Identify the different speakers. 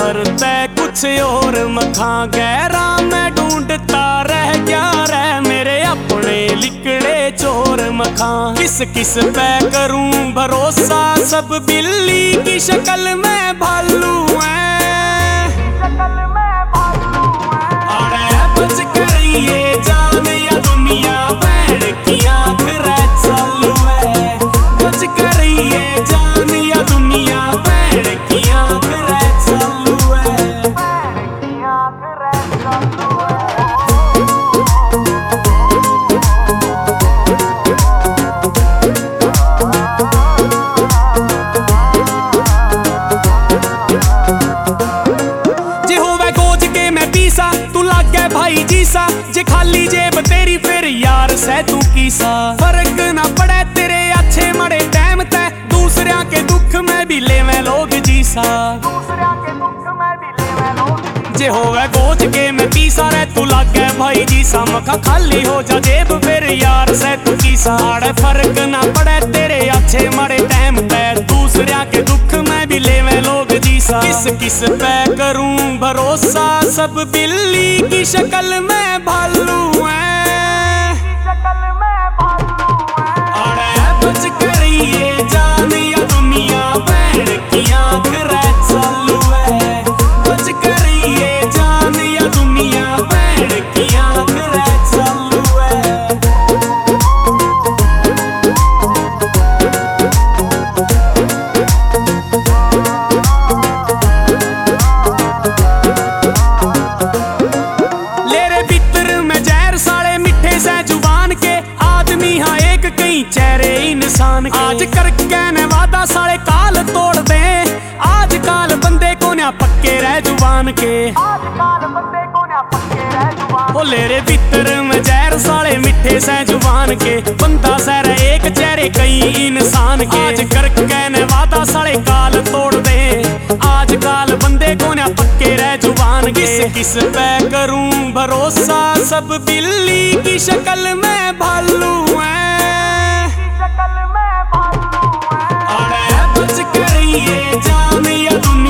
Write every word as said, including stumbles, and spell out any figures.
Speaker 1: पर तय कुछ और मखा गहरा मैं ढूंढता रह गया रे मेरे अपने लिकड़े चोर मखा। किस किस पे करूं भरोसा सब बिल्ली की शक्ल में भालू है। अरे बच कर ये जान या दुनिया बैठ की आंख रे चालू है। बच कर ये जान या दुनिया बैठ की आंख रे चालू है। जे होवे गोज के मैं पीसा तू लग गए भाई जीसा। जे खाली जेब तेरी फिर यार सह तू कीसा। फर्क ना पड़े तेरे अच्छे मड़े टाइम तय दूसरिया के दुख में भी लेवे लोग जीसा। जे होवे गोज के मैं पीसा रे तू लग गए भाई जीसा। मखा खाली हो जा जेब फिर यार सह तू कीसा। अरे फर्क ना पड़े तेरे अच्छे मड़े टाइम तय दूसरिया के दुख में भी लेवे लोग जीसा। किस किस पे करूं भरोसा सब बिल्ली की शक्ल में भालू है। अरे बच कर ये जान या दुनिया बैठ की आंख रे चालू है। बच कर ये जान या दुनिया बैठ की आंख रे चालू है। लेरे भीतर में जहर साले मिठे से जुबान के आदमी हाँ एक कई चेहरे इंसान के। आज करके ने वादा साले काल तोड़ दे। आज काल बंदे को ना पक्के रह जुबान के। ओ लेरे भीतर में जहर साले मिठे से जुबान के। बंदा सर एक चेहरे कई इंसान के। आज करके ने वादा साले काल तोड़ दे। आज काल बंदे को ना पक्के रह जुबान के। किस किस पे करूं भरोसा सब बिल्ली की शक्ल में भालू है। अरे बच कर ये जान या दुनिया